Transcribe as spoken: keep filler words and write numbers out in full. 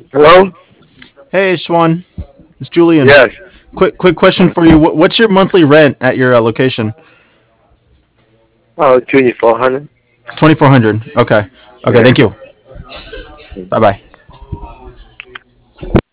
Hello? Hey, Schwan, it's Julian. Yes. Quick, quick question for you. Wh- What's your monthly rent at your uh, location? Oh, twenty-four hundred. Twenty four hundred. Okay. Okay. Yeah. Thank you. Bye bye.